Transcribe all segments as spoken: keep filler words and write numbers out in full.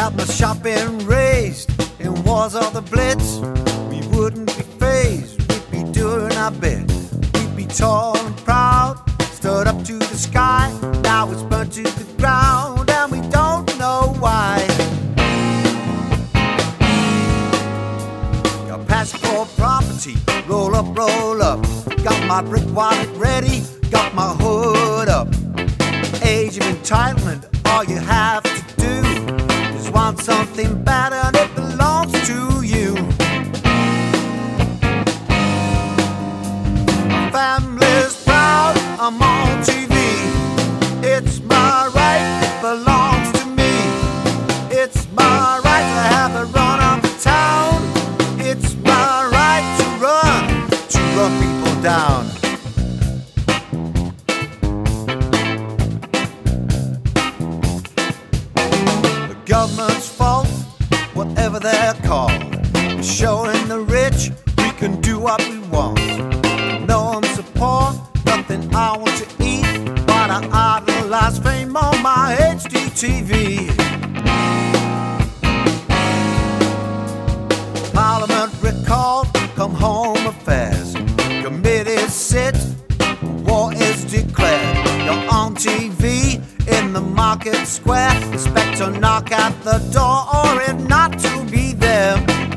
Had my shop been raised in wars of the Blitz, we wouldn't be phased, we'd be doing our bit. We'd be tall and proud, stood up to the sky. Now it's burnt to the ground and we don't know why. Got passion for property, roll up, roll up. Got my brick wallet ready, got my hood up. Age of entitlement, all you have to do is want something better and it belongs to you. My family's proud, I'm on T V. It's my right, it belongs to me. It's my right to have a run on the town. It's my right to run, to run people down. Government's fault, whatever they're called, showing the rich we can do what we want. No, I'm so poor, nothing I want to eat, but I idolize fame on my H D T V. Parliament recalled, come home affairs. Committees sit, war is declared. You're on T V in the market square, expect to knock at the door or if not to be there.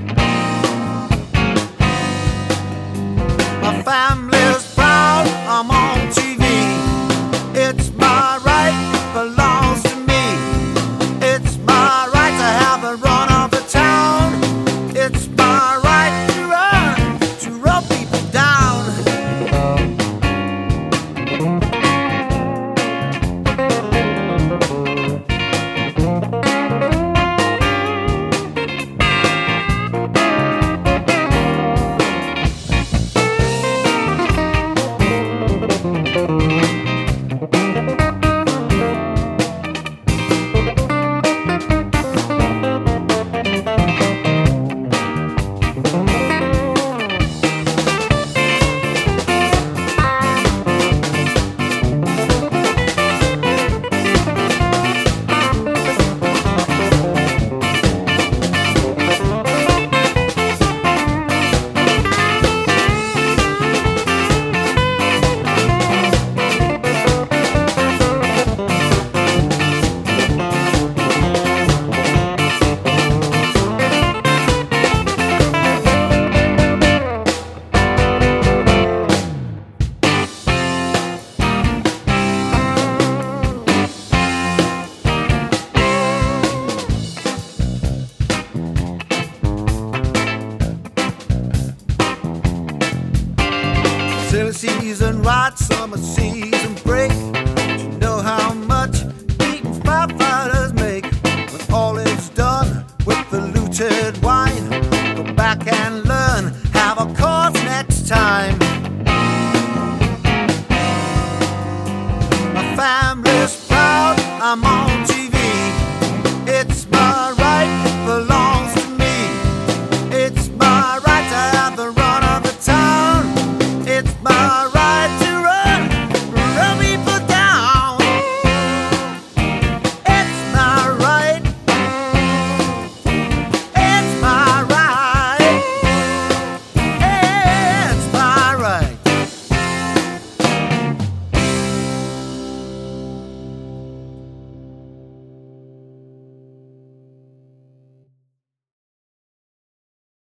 My family's proud, I'm on T V. It's my right, it belongs to me. It's my right to have a run of the town. It's my right to run, to run people down. Silly season right, summer season